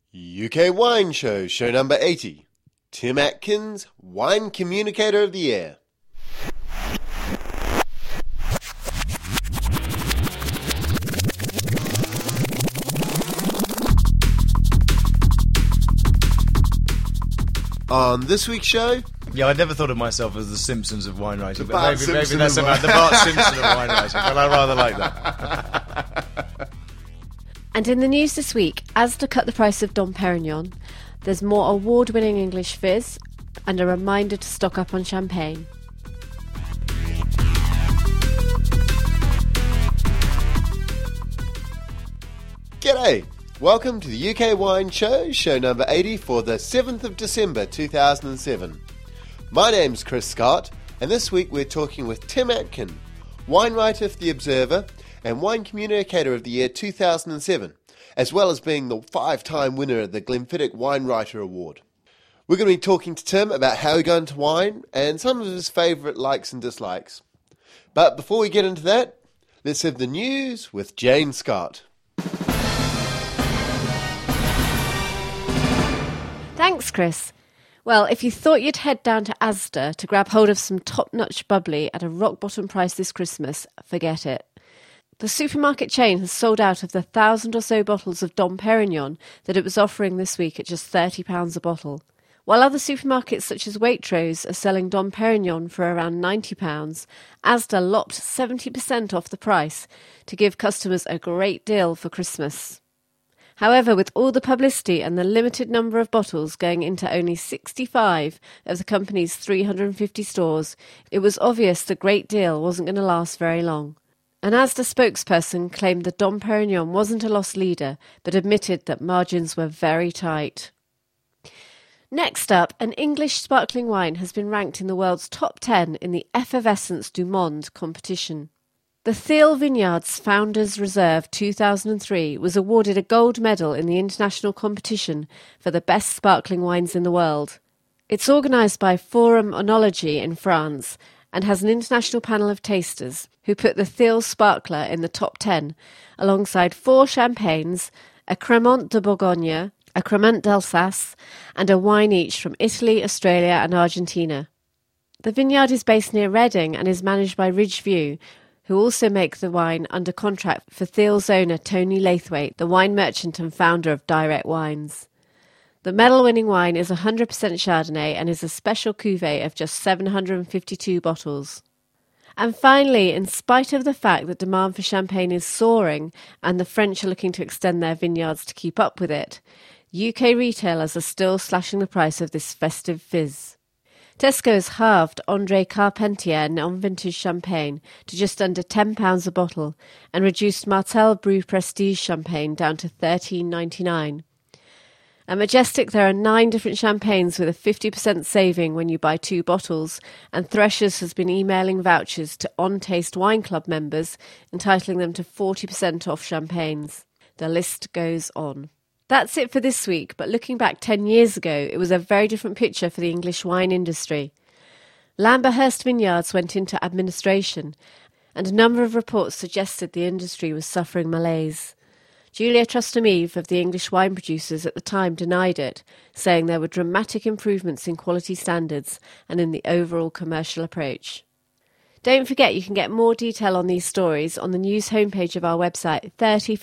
UK Wine Show, show number 80. Tim Atkins, Wine Communicator of the Year. On this week's show... Yeah, I never thought of myself as the Simpsons of wine writing, but Bart maybe Simpson that's of about the Bart Simpson of wine writing, but I rather like that. And in the news this week, Asda cut the price of Dom Perignon, there's more award-winning English fizz, and a reminder to stock up on champagne. G'day! Welcome to the UK Wine Show, show number 80 for the 7th of December 2007. My name's Chris Scott, and this week we're talking with Tim Atkin, wine writer for The Observer and Wine Communicator of the Year 2007, as well as being the 5-time winner of the Glenfiddich Wine Writer Award. We're going to be talking to Tim about how he got into wine and some of his favourite likes and dislikes. But before we get into that, let's have the news with Jane Scott. Thanks, Chris. Well, if you thought you'd head down to Asda to grab hold of some top-notch bubbly at a rock-bottom price this Christmas, forget it. The supermarket chain has sold out of the 1,000 or so bottles of Dom Perignon that it was offering this week at just £30 a bottle. While other supermarkets such as Waitrose are selling Dom Perignon for around £90, Asda lopped 70% off the price to give customers a great deal for Christmas. However, with all the publicity and the limited number of bottles going into only 65 of the company's 350 stores, it was obvious the great deal wasn't going to last very long. An Asda spokesperson claimed the Dom Perignon wasn't a loss leader, but admitted that margins were very tight. Next up, an English sparkling wine has been ranked in the world's top 10 in the Effervescence du Monde competition. The Thiel Vineyards Founders Reserve 2003 was awarded a gold medal in the international competition for the best sparkling wines in the world. It's organised by Forum Onology in France and has an international panel of tasters who put the Thiel Sparkler in the top 10, alongside 4 champagnes, a Cremant de Bourgogne, a Cremant d'Alsace, and a wine each from Italy, Australia and Argentina. The vineyard is based near Reading and is managed by Ridgeview, who also make the wine under contract for Thiel's owner Tony Laithwaite, the wine merchant and founder of Direct Wines. The medal-winning wine is 100% Chardonnay and is a special cuvée of just 752 bottles. And finally, in spite of the fact that demand for champagne is soaring and the French are looking to extend their vineyards to keep up with it, UK retailers are still slashing the price of this festive fizz. Tesco has halved André Carpentier non-vintage champagne to just under £10 a bottle and reduced Martell Brut Prestige champagne down to $13.99. At Majestic there are 9 different champagnes with a 50% saving when you buy 2 bottles, and Threshers has been emailing vouchers to On Taste Wine Club members, entitling them to 40% off champagnes. The list goes on. That's it for this week, but looking back 10 years ago, it was a very different picture for the English wine industry. Lamberhurst Vineyards went into administration, and a number of reports suggested the industry was suffering malaise. Julia Trustom-Eve of the English wine producers at the time denied it, saying there were dramatic improvements in quality standards and in the overall commercial approach. Don't forget you can get more detail on these stories on the news homepage of our website,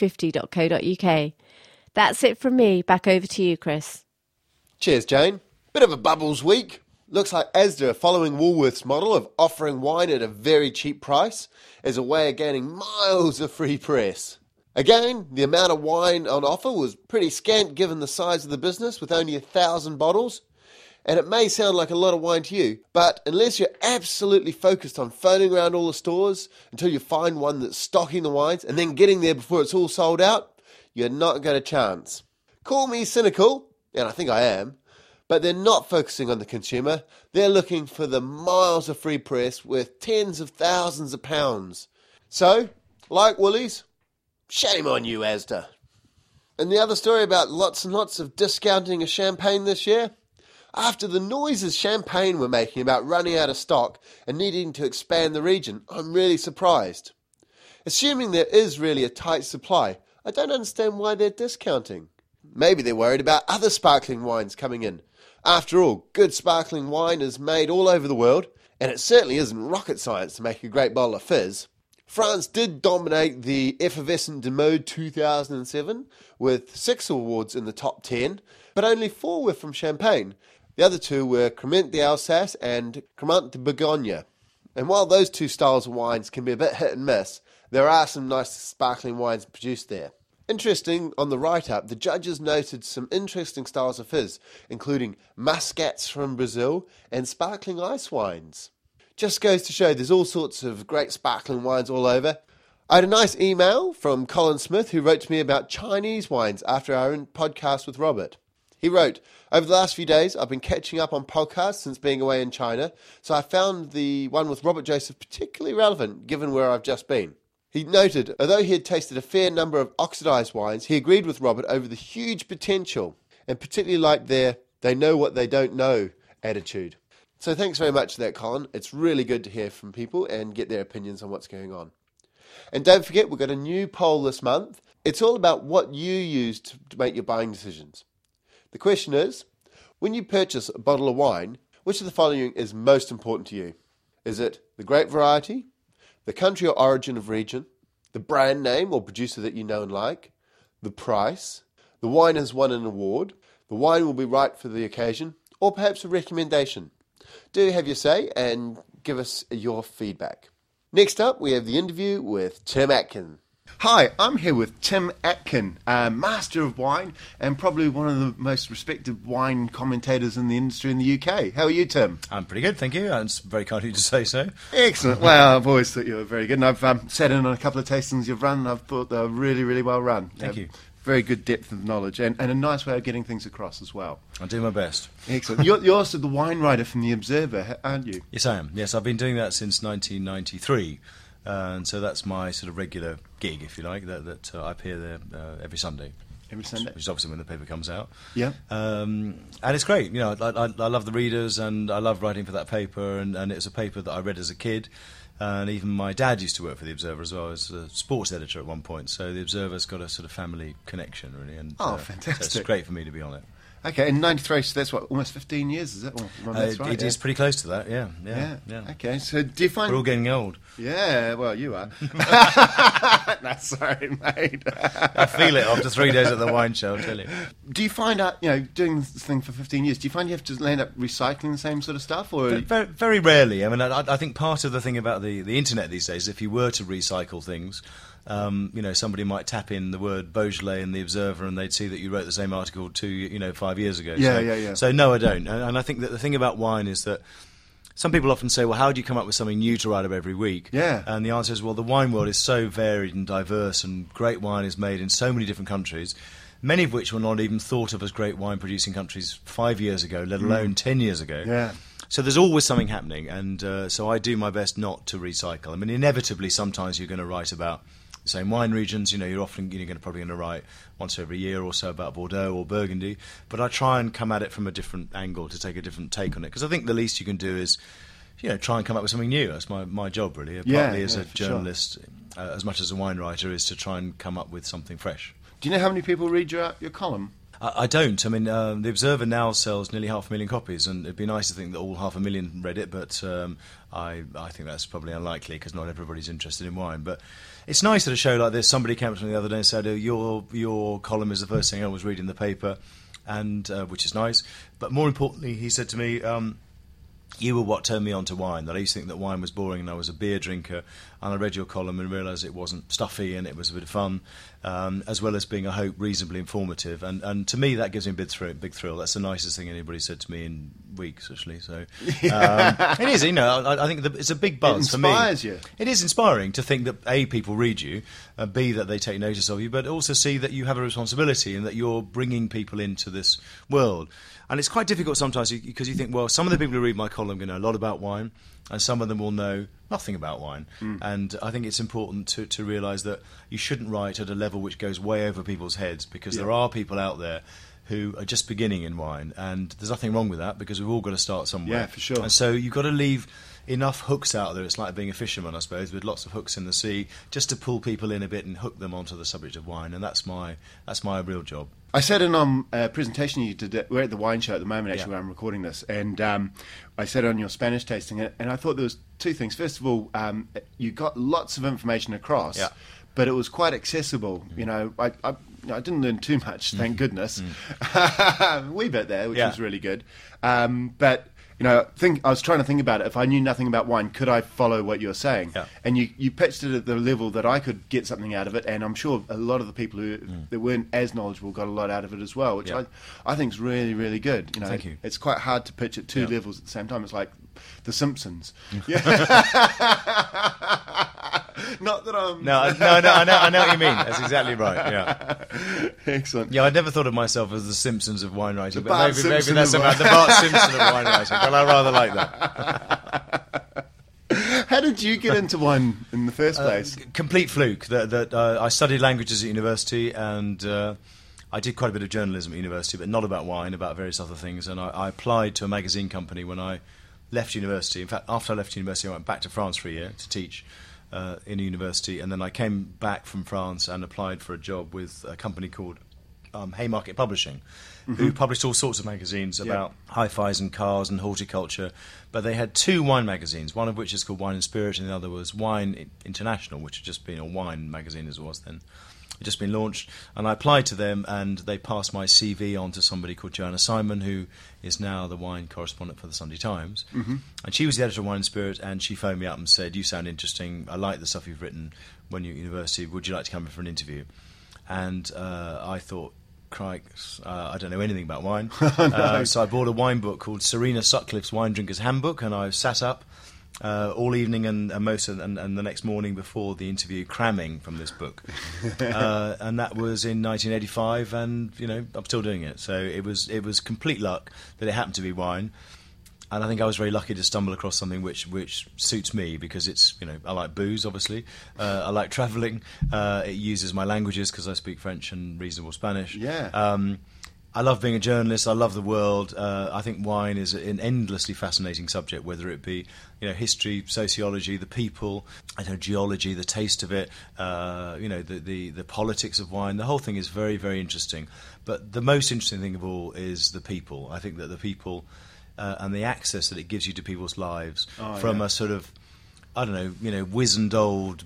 3050.co.uk. That's it from me. Back over to you, Chris. Cheers, Jane. Bit of a bubbles week. Looks like Asda are following Woolworths' model of offering wine at a very cheap price as a way of gaining miles of free press. Again, the amount of wine on offer was pretty scant given the size of the business with only 1,000 bottles. And it may sound like a lot of wine to you, but unless you're absolutely focused on phoning around all the stores until you find one that's stocking the wines and then getting there before it's all sold out, you're not got a chance. Call me cynical, and I think I am, but they're not focusing on the consumer. They're looking for the miles of free press worth tens of thousands of pounds. So, like Woolies, shame on you, Asda. And the other story about lots and lots of discounting of champagne this year? After the noises Champagne were making about running out of stock and needing to expand the region, I'm really surprised. Assuming there is really a tight supply, I don't understand why they're discounting. maybe they're worried about other sparkling wines coming in. After all, good sparkling wine is made all over the world, and it certainly isn't rocket science to make a great bottle of fizz. France did dominate the Effervescent de Mode 2007 with 6 awards in the top 10, but only 4 were from Champagne. The other 2 were Cremant d'Alsace and Cremant de Bourgogne. And while those 2 styles of wines can be a bit hit and miss, there are some nice sparkling wines produced there. Interesting, on the write-up, the judges noted some interesting styles of fizz, including muscats from Brazil and sparkling ice wines. Just goes to show there's all sorts of great sparkling wines all over. I had a nice email from Colin Smith who wrote to me about Chinese wines after our podcast with Robert. He wrote, over the last few days I've been catching up on podcasts since being away in China, so I found the one with Robert Joseph particularly relevant given where I've just been. He noted, although he had tasted a fair number of oxidised wines, he agreed with Robert over the huge potential and particularly liked their they know what they don't know attitude. So thanks very much for that, Colin. It's really good to hear from people and get their opinions on what's going on. And don't forget, we've got a new poll this month. It's all about what you use to make your buying decisions. The question is, when you purchase a bottle of wine, which of the following is most important to you? Is it the grape variety, the country or origin of region, the brand name or producer that you know and like, the price, the wine has won an award, the wine will be right for the occasion, or perhaps a recommendation? Do have your say and give us your feedback. Next up, we have the interview with Tim Atkin. Hi, I'm here with Tim Atkin, master of wine and probably one of the most respected wine commentators in the industry in the UK. How are you, Tim? I'm pretty good, thank you. It's very kind of you to say so. Excellent. Well, I've always thought you were very good, and I've sat in on a couple of tastings you've run, and I've thought they were really, really well run. Thank you. Very good depth of knowledge and a nice way of getting things across as well. I'll do my best. Excellent. You're also the wine writer from The Observer, aren't you? Yes, I am. Yes, I've been doing that since 1993. And so that's my sort of regular gig, if you like, that I appear there every Sunday. Every Sunday? Which is obviously when the paper comes out. Yeah. And it's great. You know, I love the readers and I love writing for that paper. And it's a paper that I read as a kid. And even my dad used to work for The Observer as well as a sports editor at one point. So The Observer's got a sort of family connection, really. And, fantastic. So it's great for me to be on it. Okay, in 93, so that's what, almost 15 years, is it? Well, that's right, it is pretty close to that, yeah. Okay, so do you find... We're all getting old. Yeah, well, you are. No, sorry, mate. I feel it after 3 days at the wine show, I'll tell you. Do you find out, doing this thing for 15 years, do you find you have to end up recycling the same sort of stuff? Or very, very rarely. I mean, I think part of the thing about the internet these days, if you were to recycle things... somebody might tap in the word Beaujolais in The Observer and they'd see that you wrote the same article 5 years ago. Yeah. So no, I don't. And I think that the thing about wine is that some people often say, well, how do you come up with something new to write about every week? Yeah. And the answer is, well, the wine world is so varied and diverse and great wine is made in so many different countries, many of which were not even thought of as great wine-producing countries 5 years ago, let alone 10 years ago. Yeah. So there's always something happening, and so I do my best not to recycle. I mean, inevitably, sometimes you're going to write about the same wine regions. You're often probably going to write once every year or so about Bordeaux or Burgundy, but I try and come at it from a different angle to take a different take on it, because I think the least you can do is try and come up with something new. That's my job, really. Partly as a journalist, as much as a wine writer, is to try and come up with something fresh. Do you know how many people read your column? I don't. I mean, The Observer now sells nearly 500,000 copies, and it'd be nice to think that all 500,000 read it, but I think that's probably unlikely because not everybody's interested in wine. But it's nice at a show like this. Somebody came up to me the other day and said, your column is the first thing I was reading in the paper, and which is nice. But more importantly, he said to me, you were what turned me on to wine. That I used to think that wine was boring and I was a beer drinker, and I read your column and realised it wasn't stuffy and it was a bit of fun, as well as being, I hope, reasonably informative. And to me that gives me a big thrill. That's the nicest thing anybody said to me in weeks, actually. So it is, I think it's a big buzz for me. It inspires you. It is inspiring to think that A, people read you, B, that they take notice of you, but also C, that you have a responsibility and that you're bringing people into this world. And it's quite difficult sometimes because you think, well, some of the people who read my column are going to know a lot about wine, and some of them will know nothing about wine. And I think it's important to realise that you shouldn't write at a level which goes way over people's heads, because there are people out there who are just beginning in wine, and there's nothing wrong with that because we've all got to start somewhere. Yeah, for sure. And so you've got to leave enough hooks out there. It's like being a fisherman, I suppose, with lots of hooks in the sea, just to pull people in a bit and hook them onto the subject of wine, and that's my real job. I said in a presentation you did, we're at the wine show at the moment, actually, Yeah. where I'm recording this, and I said on your Spanish tasting, and I thought there was two things. First of all, you got lots of information across, Yeah. but it was quite accessible. You know, I didn't learn too much, thank goodness. A wee bit there, which Yeah. was really good. But you know, I was trying to think about it. If I knew nothing about wine, could I follow what you're saying? Yeah. And you pitched it at the level that I could get something out of it, and I'm sure a lot of the people that weren't as knowledgeable got a lot out of it as well, which Yeah. I think is really, really good. You know, Thank you. It's quite hard to pitch at two Yeah. levels at the same time. It's like The Simpsons. Not that I'm... No, I know what you mean. That's exactly right. Yeah, Excellent. yeah. I'd never thought of myself as the Simpsons of wine writing, but Bart maybe Simpson that's of about the Bart Simpson of wine writing. Well, I rather like that. How did you get into wine in the first place? Complete fluke. That I studied languages at university, and I did quite a bit of journalism at university, but not about wine, about various other things. And I applied to a magazine company when I left university. In fact, after I left university, I went back to France for a year to teach in a university, and then I came back from France and applied for a job with a company called Haymarket Publishing, who published all sorts of magazines about hi-fis and cars and horticulture. But they had two wine magazines, one of which is called Wine and Spirit, and the other was Wine International, which had just been a wine magazine as it was then. It just been launched, and I applied to them, and they passed my CV on to somebody called Joanna Simon, who is now the wine correspondent for the Sunday Times. And she was the editor of Wine and Spirit, and she phoned me up and said, "You sound interesting. I like the stuff you've written when you're at university. Would you like to come in for an interview?" And I thought, crikes, I don't know anything about wine. So I bought a wine book called Serena Sutcliffe's Wine Drinker's Handbook, and I sat up all evening and the next morning before the interview, cramming from this book, and that was in 1985, and you know I'm still doing it. So it was complete luck that it happened to be wine, and I think I was very lucky to stumble across something which suits me, because it's, you know, I like booze, obviously, I like travelling, it uses my languages because I speak French and reasonable Spanish. I love being a journalist. I love the world. I think wine is an endlessly fascinating subject, whether it be, you know, history, sociology, the people, I don't know, geology, the taste of it, you know, the politics of wine. The whole thing is very, very interesting. But the most interesting thing of all is the people. I think that the people and the access that it gives you to people's lives from a sort of, I don't know, wizened old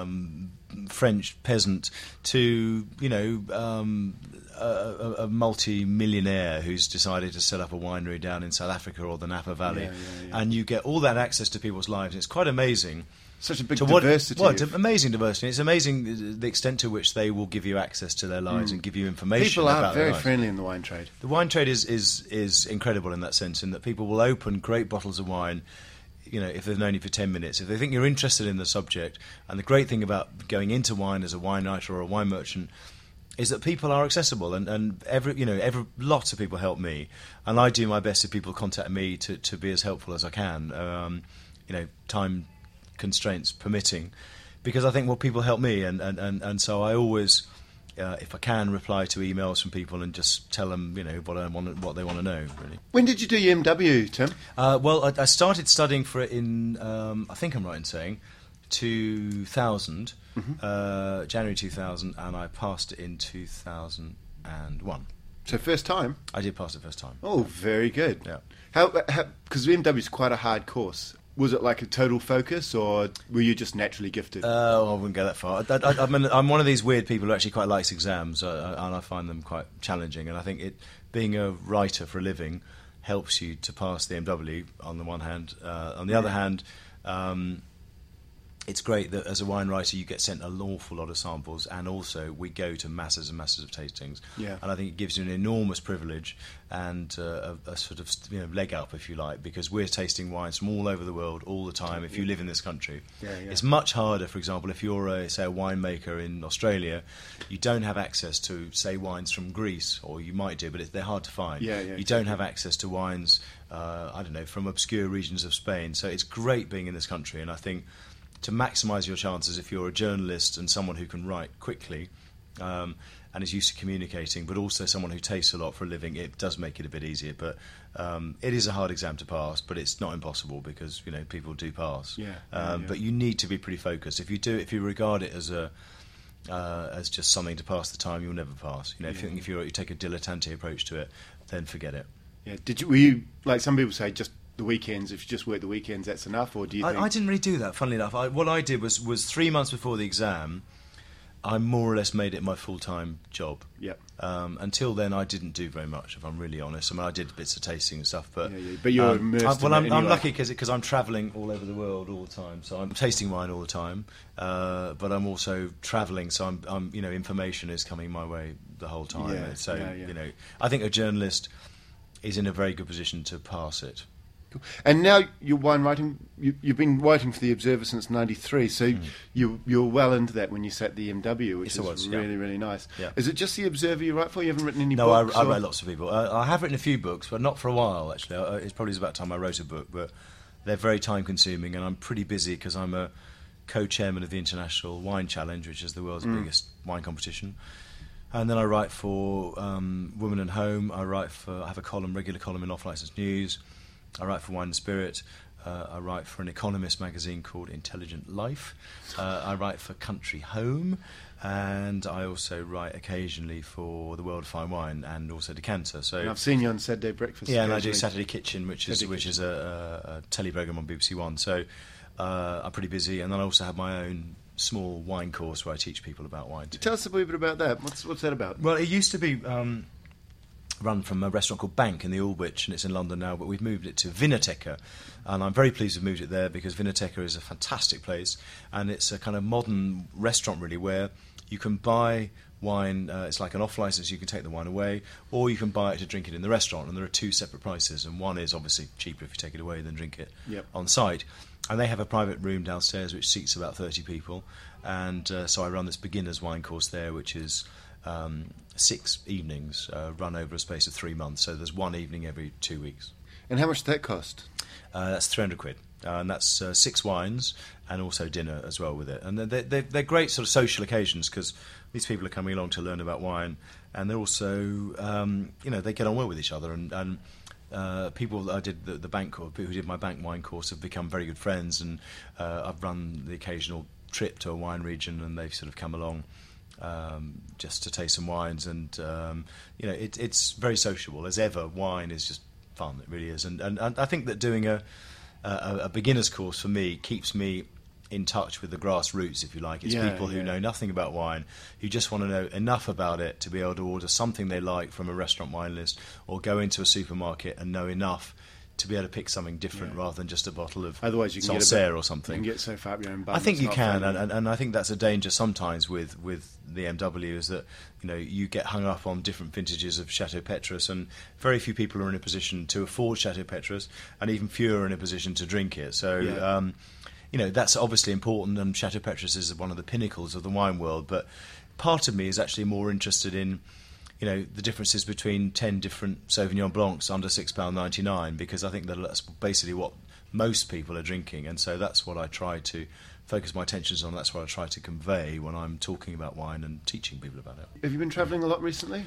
French peasant to, you know, a multi-millionaire who's decided to set up a winery down in South Africa or the Napa Valley, and you get all that access to people's lives. It's quite amazing. Such a big diversity. Amazing diversity. It's amazing the extent to which they will give you access to their lives and give you information. People are about very their lives. friendly in the wine trade. The wine trade is incredible in that sense, in that people will open great bottles of wine, you know, if they've known you for 10 minutes, if they think you're interested in the subject. And the great thing about going into wine as a wine writer or a wine merchant is that people are accessible, and every lots of people help me, and I do my best if people contact me to be as helpful as I can, you know, time constraints permitting, because I think, well, people help me, and so I always, if I can, reply to emails from people and just tell them, you know, what they want to know, really. When did you do your MW, Tim? Well, I started studying for it in, I think I'm right in saying, 2000, January 2000, and I passed it in 2001. So first time? I did pass it first time. Oh, very good. Yeah. How? Because MW is quite a hard course. Was it like a total focus, or were you just naturally gifted? I wouldn't go that far. I mean, I'm one of these weird people who actually quite likes exams, and I find them quite challenging. And I think being a writer for a living helps you to pass the MW on the one hand. On the other hand, it's great that as a wine writer you get sent an awful lot of samples, and also we go to masses and masses of tastings. Yeah. And I think it gives you an enormous privilege and a sort of, you know, leg up, if you like, because we're tasting wines from all over the world all the time if you live in this country. It's much harder, for example, if you're say a winemaker in Australia, you don't have access to, say, wines from Greece, or you might do, but they're hard to find. You don't have access to wines, I don't know, from obscure regions of Spain. So it's great being in this country, and I think to maximise your chances if you're a journalist and someone who can write quickly, and is used to communicating, but also someone who tastes a lot for a living, it does make it a bit easier. But it is a hard exam to pass, but it's not impossible because people do pass. But you need to be pretty focused. If you regard it as just something to pass the time, you'll never pass. If you take a dilettante approach to it, then forget it. Yeah. Were you like some people say, just the weekends? If you just work the weekends, that's enough, or do you? I didn't really do that. Funnily enough, what I did was 3 months before the exam, I more or less made it my full-time job. Yep. Until then, I didn't do very much, if I'm really honest. I mean, I did bits of tasting and stuff, but but you're immersed. I'm anyway. lucky because I'm travelling all over the world all the time, so I'm tasting wine all the time. But I'm also travelling, so I'm information is coming my way the whole time. I think a journalist is in a very good position to pass it. Cool. And now you're wine writing. You've been writing for the Observer since '93, so you're well into that when you sat the MW, which is really really nice. Yeah. Is it just the Observer you write for? You haven't written any books? No, I write lots of people. I have written a few books, but not for a while actually. It's probably about time I wrote a book, but they're very time consuming, and I'm pretty busy because I'm a co-chairman of the International Wine Challenge, which is the world's biggest wine competition. And then I write for Woman and Home. I have a regular column in Off Licence News. I write for Wine and Spirit. I write for an economist magazine called Intelligent Life. I write for Country Home, and I also write occasionally for the World of Fine Wine and also Decanter. So and I've seen you on Saturday Breakfast. Yeah, and I do Saturday Kitchen, which is a telly programme on BBC One. So I'm pretty busy, and then I also have my own small wine course where I teach people about wine too. Tell us a wee bit about that. What's that about? Well, it used to be run from a restaurant called Bank in the Aldwych, and it's in London now, but we've moved it to Vinoteca, and I'm very pleased we've moved it there because Vinoteca is a fantastic place, and it's a kind of modern restaurant really where you can buy wine, it's like an off-licence, you can take the wine away, or you can buy it to drink it in the restaurant, and there are two separate prices, and one is obviously cheaper if you take it away than drink it on site. And they have a private room downstairs which seats about 30 people, and so I run this beginner's wine course there, which is 6 evenings run over a space of 3 months. So there's one evening every 2 weeks. And how much does that cost? That's £300, and that's 6 wines and also dinner as well with it. And they're great sort of social occasions because these people are coming along to learn about wine, and they're also they get on well with each other. And people that I did the bank course, people who did my bank wine course, have become very good friends, and I've run the occasional trip to a wine region, and they've sort of come along just to taste some wines, and it's very sociable as ever. Wine is just fun, it really is, and I think that doing a beginner's course for me keeps me in touch with the grassroots, if you like. It's people who know nothing about wine, who just want to know enough about it to be able to order something they like from a restaurant wine list, or go into a supermarket and know enough to be able to pick something different rather than just a bottle of otherwise you can Sancerre or something. You can get so far up your own bum. I think you can, and I think that's a danger sometimes with the MW, is that you get hung up on different vintages of Chateau Petrus, and very few people are in a position to afford Chateau Petrus, and even fewer are in a position to drink it. So that's obviously important, and Chateau Petrus is one of the pinnacles of the wine world, but part of me is actually more interested in the differences between 10 different Sauvignon Blancs under £6.99, because I think that's basically what most people are drinking, and so that's what I try to focus my attentions on. That's what I try to convey when I'm talking about wine and teaching people about it. Have you been travelling a lot recently?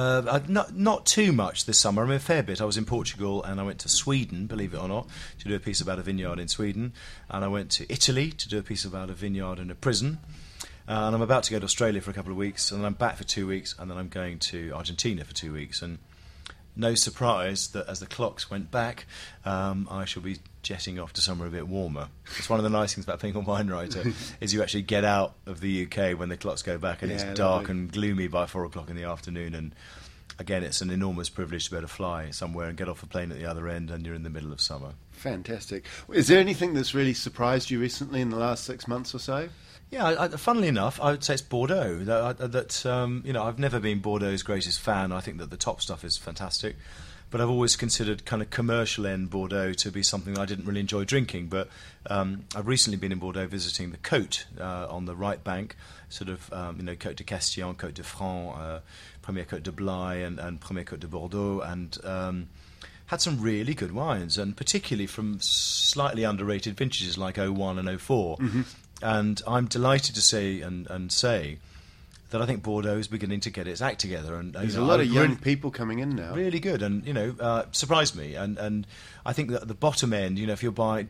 Not too much this summer. I mean, a fair bit. I was in Portugal, and I went to Sweden, believe it or not, to do a piece about a vineyard in Sweden, and I went to Italy to do a piece about a vineyard in a prison. And I'm about to go to Australia for a couple of weeks, and then I'm back for 2 weeks, and then I'm going to Argentina for 2 weeks. And no surprise that as the clocks went back, I shall be jetting off to somewhere a bit warmer. It's one of the nice things about being a wine writer, is you actually get out of the UK when the clocks go back, and it's dark and gloomy by 4 o'clock in the afternoon. And again, it's an enormous privilege to be able to fly somewhere and get off a plane at the other end, and you're in the middle of summer. Fantastic. Is there anything that's really surprised you recently in the last 6 months or so? Yeah, funnily enough, I would say it's Bordeaux. I've never been Bordeaux's greatest fan. I think that the top stuff is fantastic, but I've always considered kind of commercial end Bordeaux to be something I didn't really enjoy drinking. But I've recently been in Bordeaux visiting the Côte on the right bank, sort of Côte de Castillon, Côte de France, Première Côte de Blaye, and Première Côte de Bordeaux, and had some really good wines, and particularly from slightly underrated vintages like 01 and 04. Mm-hmm. And I'm delighted to say and say that I think Bordeaux is beginning to get its act together. And There's you a know, lot I of young really- people coming in now. Really good, and surprised me. And I think that at the bottom end, if you're buying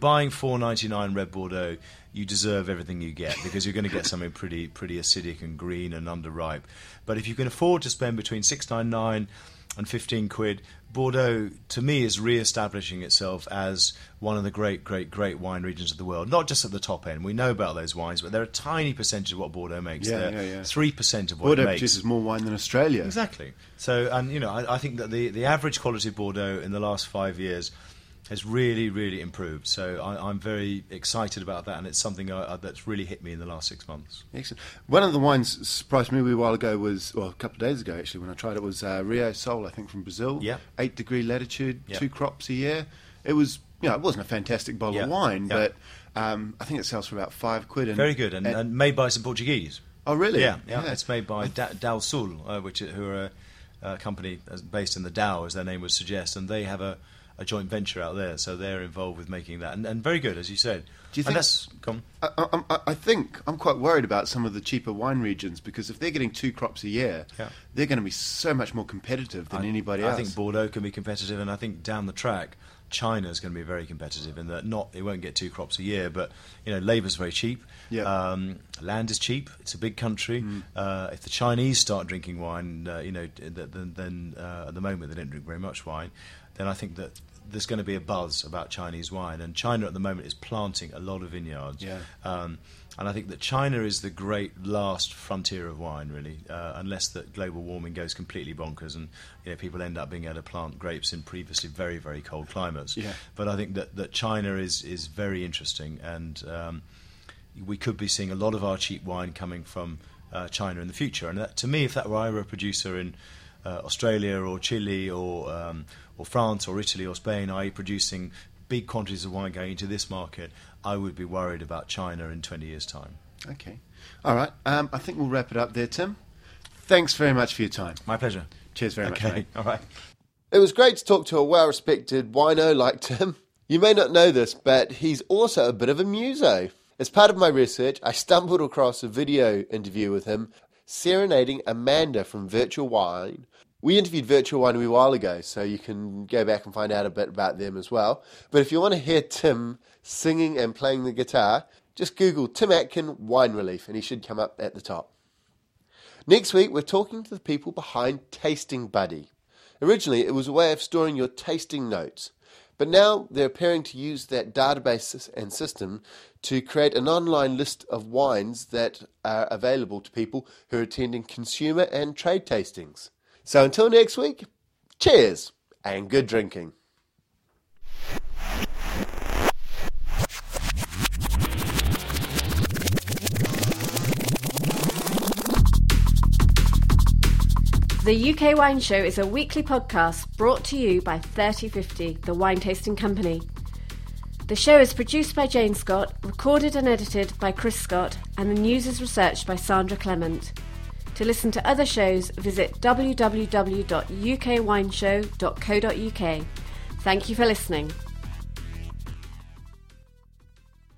$4.99 Red Bordeaux, you deserve everything you get, because you're going to get something pretty acidic and green and underripe. But if you can afford to spend between £6.99 and £15, Bordeaux, to me, is re-establishing itself as one of the great wine regions of the world. Not just at the top end. We know about those wines, but they're a tiny percentage of what Bordeaux makes. Yeah, They're yeah. 3% of what Bordeaux it makes. produces more wine than Australia. Exactly. So, and I think that the average quality of Bordeaux in the last 5 years has really improved. So I'm very excited about that, and it's something that's really hit me in the last 6 months. Excellent. One of the wines surprised me a wee while ago a couple of days ago actually, when I tried it, was Rio Sol, I think, from Brazil. Yeah. 8-degree latitude, Yeah. 2 crops a year. It was, it wasn't a fantastic bottle of wine, Yeah. but I think it sells for about £5. And, Very good, and made by some Portuguese. Oh, really? Yeah. It's made by Dal Sul, who are a company based in the Dow, as their name would suggest, and they have a joint venture out there, so they're involved with making that, and very good, as you said. Do you And think? I think I'm quite worried about some of the cheaper wine regions, because if they're getting 2 crops a year, Yeah. they're going to be so much more competitive than anybody else. I think Bordeaux can be competitive, and I think down the track, China is going to be very competitive in that it won't get 2 crops a year, but labour's very cheap. Yeah. Land is cheap. It's a big country. If the Chinese start drinking wine, then at the moment they don't drink very much wine. Then I think that there's going to be a buzz about Chinese wine, and China at the moment is planting a lot of vineyards. Yeah. And I think that China is the great last frontier of wine, really, unless that global warming goes completely bonkers and people end up being able to plant grapes in previously very, very cold climates. Yeah. But I think that China is very interesting, and we could be seeing a lot of our cheap wine coming from China in the future. And that, to me, if that were I were a producer in Australia or Chile or France or Italy or Spain, i.e. producing big quantities of wine going into this market, I would be worried about China in 20 years' time. Okay. All right. I think we'll wrap it up there, Tim. Thanks very much for your time. My pleasure. Cheers very much, Okay, mate. all right. It was great to talk to a well-respected wino like Tim. You may not know this, but he's also a bit of a muso. As part of my research, I stumbled across a video interview with him serenading Amanda from Virtual Wine. We interviewed Virtual Wine a wee while ago, so you can go back and find out a bit about them as well. But if you want to hear Tim singing and playing the guitar, just Google Tim Atkin Wine Relief and he should come up at the top. Next week, we're talking to the people behind Tasting Buddy. Originally, it was a way of storing your tasting notes, but now they're appearing to use that database and system to create an online list of wines that are available to people who are attending consumer and trade tastings. So until next week, cheers and good drinking. The UK Wine Show is a weekly podcast brought to you by 3050, the wine tasting company. The show is produced by Jane Scott, recorded and edited by Chris Scott, and the news is researched by Sandra Clement. To listen to other shows, visit www.ukwineshow.co.uk. Thank you for listening.